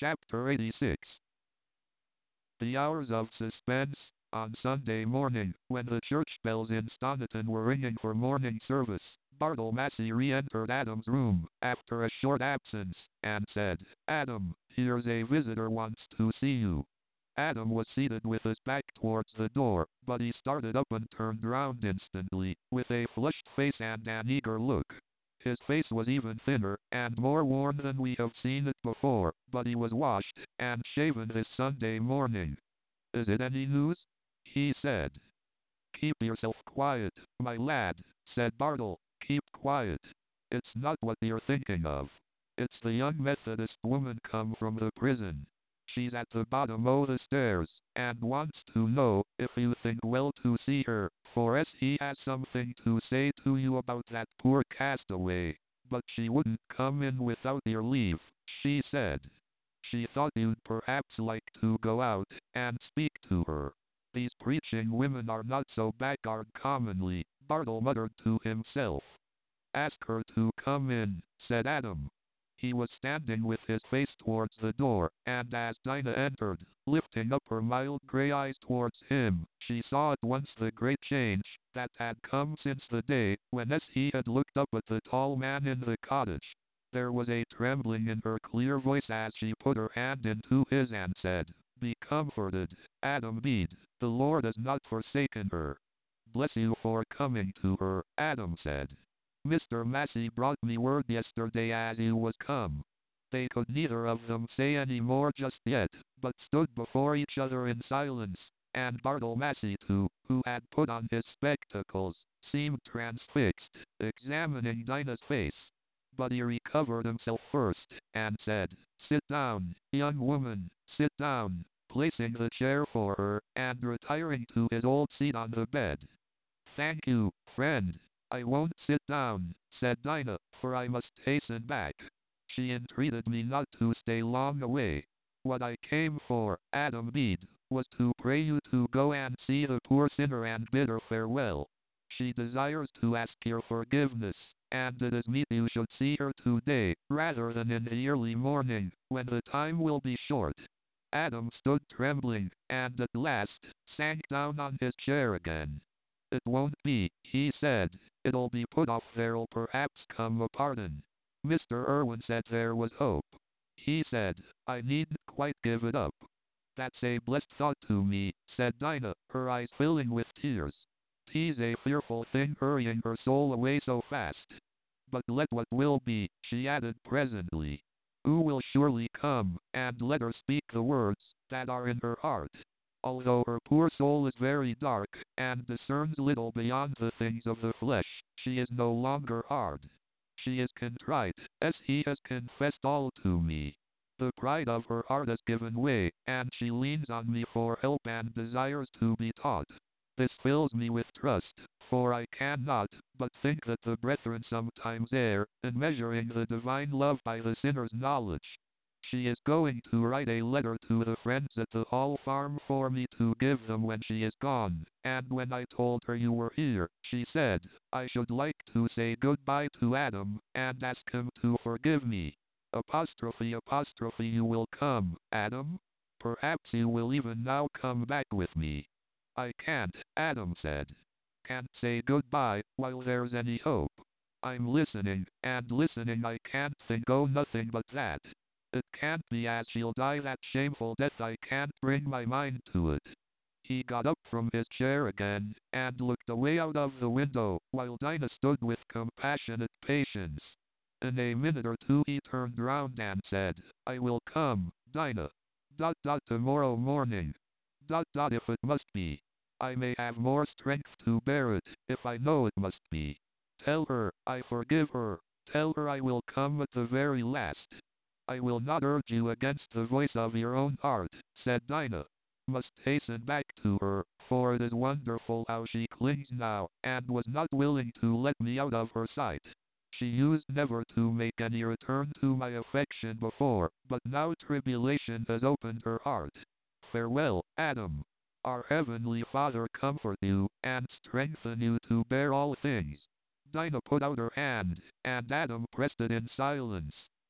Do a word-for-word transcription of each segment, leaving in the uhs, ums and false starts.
Chapter eighty-six. The hours of suspense. On Sunday morning, when the church bells in Stoniton were ringing for morning service, Bartle Massey re-entered Adam's room, after a short absence, and said, "Adam, here's a visitor wants to see you." Adam was seated with his back towards the door, but he started up and turned round instantly, with a flushed face and an eager look. His face was even thinner, and more worn than we have seen it before, but he was washed, and shaven this Sunday morning. "Is it any news?" he said. "Keep yourself quiet, my lad," said Bartle. "Keep quiet. It's not what you're thinking of. It's the young Methodist woman come from the prison. She's at the bottom o' the stairs, and wants to know if you think well to see her, for as he has something to say to you about that poor castaway. But she wouldn't come in without your leave, she said. She thought you'd perhaps like to go out and speak to her. These preaching women are not so backward commonly," Bartle muttered to himself. "Ask her to come in," said Adam. He was standing with his face towards the door, and as Dinah entered, lifting up her mild grey eyes towards him, she saw at once the great change that had come since the day when as he had looked up at the tall man in the cottage. There was a trembling in her clear voice as she put her hand into his and said, "Be comforted, Adam Bede, the Lord has not forsaken her." "Bless you for coming to her," Adam said. "Mister Massey brought me word yesterday as you was come." They could neither of them say any more just yet, but stood before each other in silence, and Bartle Massey too, who had put on his spectacles, seemed transfixed, examining Dinah's face. But he recovered himself first, and said, "Sit down, young woman, sit down," placing the chair for her, and retiring to his old seat on the bed. "Thank you, friend. I won't sit down," said Dinah, "for I must hasten back. She entreated me not to stay long away. What I came for, Adam Bede, was to pray you to go and see the poor sinner and bid her farewell. She desires to ask your forgiveness, and it is meet you should see her today, rather than in the early morning, when the time will be short." Adam stood trembling, and at last, sank down on his chair again. "It won't be," he said. "It'll be put off. There'll perhaps come a pardon. Mister Irwin said there was hope. He said I needn't quite give it up." "That's a blessed thought to me," said Dinah, her eyes filling with tears. "'Tis a fearful thing hurrying her soul away so fast. But let what will be," she added presently. "Who will surely come, and let her speak the words that are in her heart. Although her poor soul is very dark, and discerns little beyond the things of the flesh, she is no longer hard. She is contrite, as he has confessed all to me. The pride of her heart has given way, and she leans on me for help and desires to be taught. This fills me with trust, for I cannot but think that the brethren sometimes err, in measuring the divine love by the sinner's knowledge. She is going to write a letter to the friends at the Hall Farm for me to give them when she is gone, and when I told her you were here, she said, I should like to say goodbye to Adam, and ask him to forgive me. Apostrophe apostrophe you will come, Adam? Perhaps you will even now come back with me." "I can't," Adam said. "Can't say goodbye, while there's any hope. I'm listening, and listening I can't think o' nothing but that. It can't be as she'll die that shameful death, I can't bring my mind to it." He got up from his chair again, and looked away out of the window, while Dinah stood with compassionate patience. In a minute or two he turned round and said, "I will come, Dinah. Dot dot tomorrow morning. Dot dot if it must be. I may have more strength to bear it, if I know it must be. Tell her, I forgive her. Tell her I will come at the very last." "I will not urge you against the voice of your own heart," said Dinah. "Must hasten back to her, for it is wonderful how she clings now, and was not willing to let me out of her sight. She used never to make any return to my affection before, but now tribulation has opened her heart. Farewell, Adam. Our Heavenly Father comfort you, and strengthen you to bear all things." Dinah put out her hand, and Adam pressed it in silence.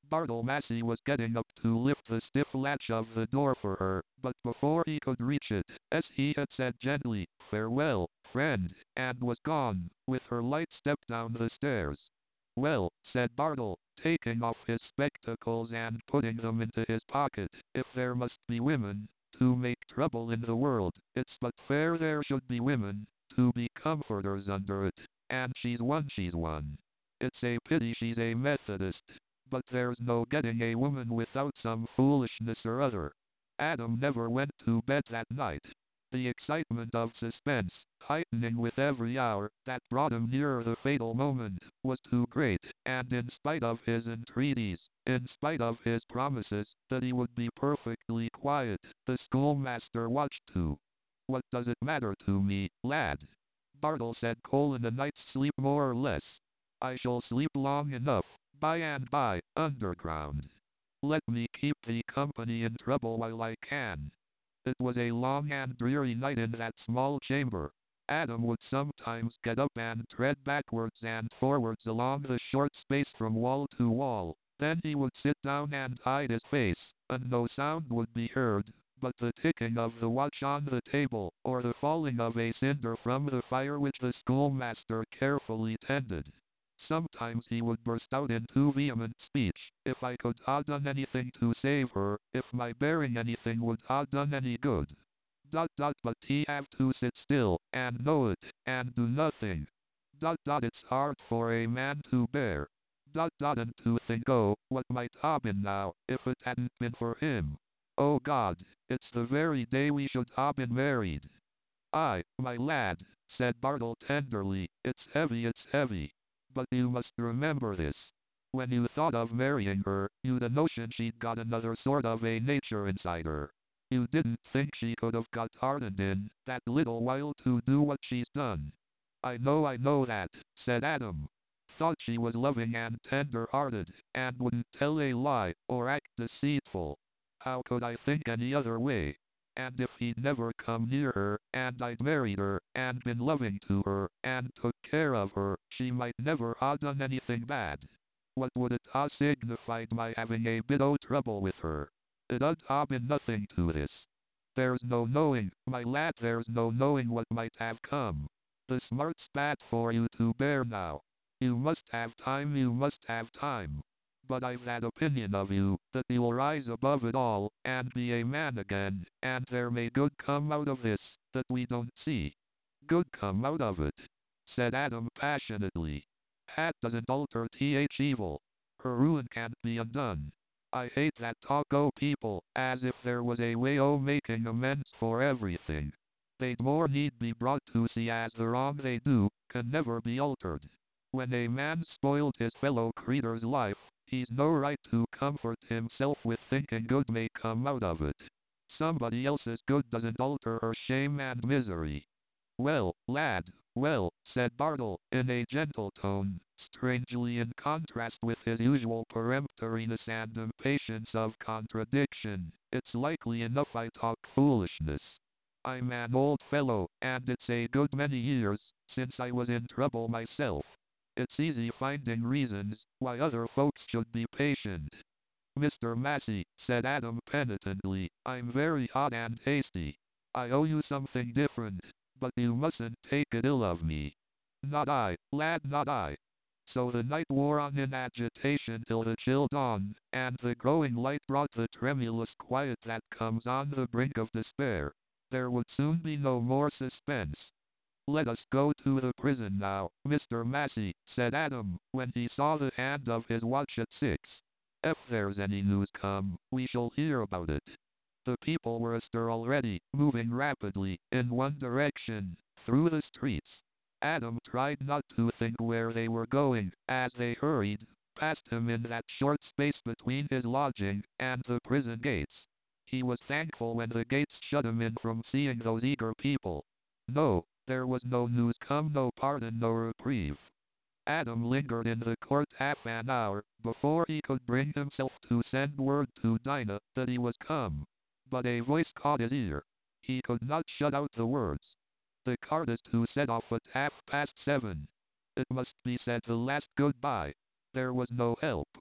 Bartle Massey was getting up to lift the stiff latch of the door for her, but before he could reach it, as he had said gently, "Farewell, friend," and was gone, with her light step down the stairs. "Well," said Bartle, taking off his spectacles and putting them into his pocket, "if there must be women to make trouble in the world, it's but fair there should be women to be comforters under it, and she's one she's one. It's a pity she's a Methodist, but there's no getting a woman without some foolishness or other." Adam never went to bed that night. The excitement of suspense, heightening with every hour that brought him nearer the fatal moment, was too great, and in spite of his entreaties, in spite of his promises that he would be perfectly quiet, the schoolmaster watched too. "What does it matter to me, lad?" Bartle said, "Colin, a night's sleep more or less. I shall sleep long enough, by and by, underground. Let me keep thee company in trouble while I can." It was a long and dreary night in that small chamber. Adam would sometimes get up and tread backwards and forwards along the short space from wall to wall. Then he would sit down and hide his face, and no sound would be heard but the ticking of the watch on the table, or the falling of a cinder from the fire which the schoolmaster carefully tended. Sometimes he would burst out into vehement speech. "If I could ha' done anything to save her, if my bearing anything would ha' done any good. Dot dot but he have to sit still, and know it, and do nothing. Dot dot it's hard for a man to bear. Dot dot and to think, oh, what might ha' been now, if it hadn't been for him. Oh God, it's the very day we should ha' been married." "Aye, my lad," said Bartle tenderly, "it's heavy, it's heavy. But you must remember this. When you thought of marrying her, you'd a notion she'd got another sort of a nature inside her. You didn't think she could have got hardened in that little while to do what she's done." "I know, I know that," said Adam. "Thought she was loving and tender-hearted, and wouldn't tell a lie, or act deceitful. How could I think any other way? And if he'd never come near her, and I'd married her, and been loving to her, and took care of her, she might never ha' done anything bad. What would it ha' signified my having a bit o' trouble with her? It 'ud ha' been nothing to this. There's no knowing, my lad, there's no knowing what might have come. The smart's bad for you to bear now. You must have time, you must have time. But I've that opinion of you, that you'll rise above it all, and be a man again, and there may good come out of this, that we don't see." "Good come out of it?" said Adam passionately. "Hat doesn't alter th evil. Her ruin can't be undone. I hate that talk o' people, as if there was a way o' making amends for everything. They'd more need be brought to see as the wrong they do, can never be altered. When a man spoiled his fellow creatur's life, he's no right to comfort himself with thinking good may come out of it. Somebody else's good doesn't alter her shame and misery." "Well, lad, well," said Bartle, in a gentle tone, strangely in contrast with his usual peremptoriness and impatience of contradiction, "it's likely enough I talk foolishness. I'm an old fellow, and it's a good many years since I was in trouble myself. It's easy finding reasons why other folks should be patient." "Mister Massey," said Adam penitently, "I'm very hot and hasty. I owe you something different, but you mustn't take it ill of me." "Not I, lad, not I." So the night wore on in agitation till the chill dawn, and the growing light brought the tremulous quiet that comes on the brink of despair. There would soon be no more suspense. "Let us go to the prison now, Mister Massey," said Adam, when he saw the hand of his watch at six. "If there's any news come, we shall hear about it." The people were astir already, moving rapidly, in one direction, through the streets. Adam tried not to think where they were going, as they hurried past him in that short space between his lodging and the prison gates. He was thankful when the gates shut him in from seeing those eager people. No, there was no news come, no pardon, no reprieve. Adam lingered in the court half an hour, before he could bring himself to send word to Dinah that he was come. But a voice caught his ear. He could not shut out the words. "The cart is to set off at half past seven." It must be said the last goodbye. There was no help.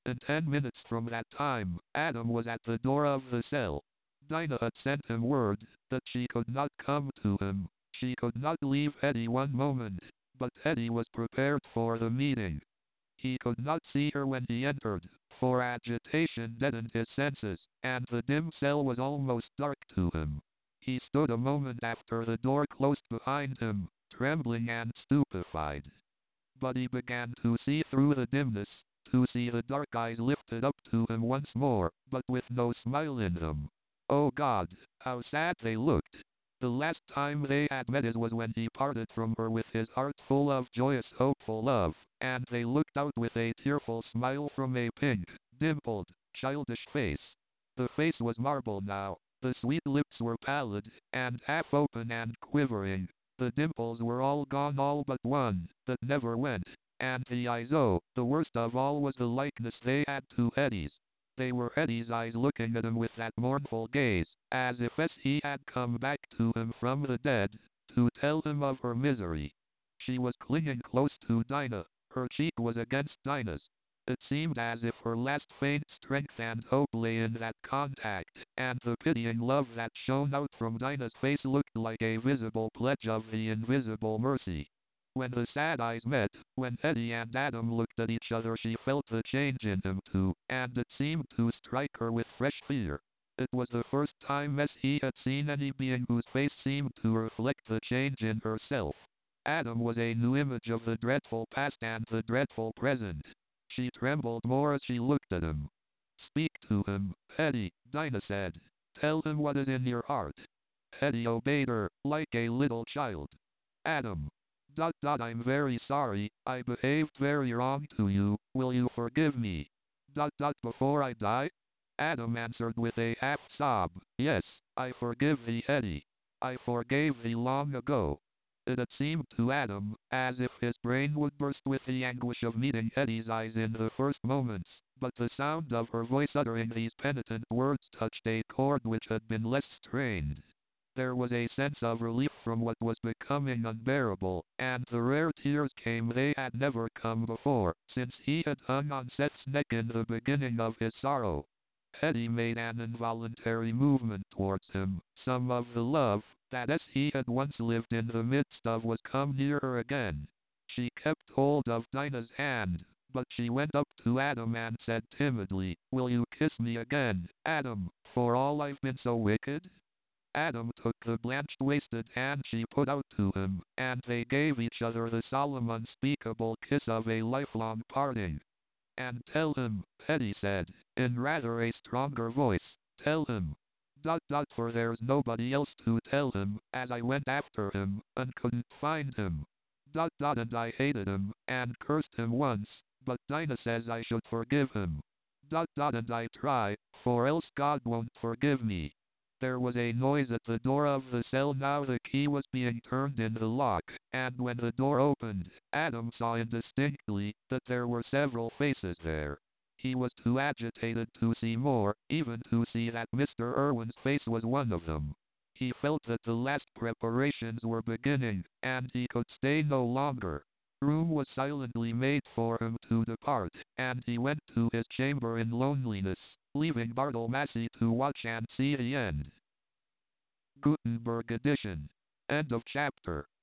In ten minutes from that time, Adam was at the door of the cell. Dinah had sent him word that she could not come to him. She could not leave Eddie one moment, but Eddie was prepared for the meeting. He could not see her when he entered, for agitation deadened his senses, and the dim cell was almost dark to him. He stood a moment after the door closed behind him, trembling and stupefied. But he began to see through the dimness, to see the dark eyes lifted up to him once more, but with no smile in them. Oh God, how sad they looked! The last time they had met was when he parted from her with his heart full of joyous hopeful love, and they looked out with a tearful smile from a pink, dimpled, childish face. The face was marble now, the sweet lips were pallid, and half open and quivering. The dimples were all gone, all but one, that never went, and the eyes, oh, the worst of all was the likeness they had to Eddie's. They were Eddie's eyes looking at him with that mournful gaze, as if as he had come back to him from the dead, to tell him of her misery. She was clinging close to Dinah, her cheek was against Dinah's. It seemed as if her last faint strength and hope lay in that contact, and the pitying love that shone out from Dinah's face looked like a visible pledge of the invisible mercy. When the sad eyes met, when Eddie and Adam looked at each other, she felt the change in him too, and it seemed to strike her with fresh fear. It was the first time as he had seen any being whose face seemed to reflect the change in herself. Adam was a new image of the dreadful past and the dreadful present. She trembled more as she looked at him. Speak to him, Eddie, Dinah said. Tell him what is in your heart. Eddie obeyed her, like a little child. Adam. Dot dot I'm very sorry, I behaved very wrong to you, will you forgive me? Dot dot before I die? Adam answered with a half sob, yes, I forgive thee, Eddie. I forgave thee long ago. It had seemed to Adam as if his brain would burst with the anguish of meeting Eddie's eyes in the first moments, but the sound of her voice uttering these penitent words touched a chord which had been less strained. There was a sense of relief from what was becoming unbearable, and the rare tears came they had never come before, since he had hung on Seth's neck in the beginning of his sorrow. Eddie made an involuntary movement towards him. Some of the love that as he had once lived in the midst of was come near her again. She kept hold of Dinah's hand, but she went up to Adam and said timidly, will you kiss me again, Adam, for all I've been so wicked? Adam took the blanched wasted hand she put out to him, and they gave each other the solemn unspeakable kiss of a lifelong parting. And tell him, Eddie said, in rather a stronger voice, tell him. Dot dot for there's nobody else to tell him, as I went after him, and couldn't find him. Dot dot and I hated him, and cursed him once, but Dinah says I should forgive him. Dot dot and I try, for else God won't forgive me. There was a noise at the door of the cell. Now the key was being turned in the lock, and when the door opened, Adam saw indistinctly that there were several faces there. He was too agitated to see more, even to see that Mister Irwin's face was one of them. He felt that the last preparations were beginning, and he could stay no longer. Room was silently made for him to depart, and he went to his chamber in loneliness, leaving Bartle Massey to watch and see the end. Gutenberg edition. End of chapter.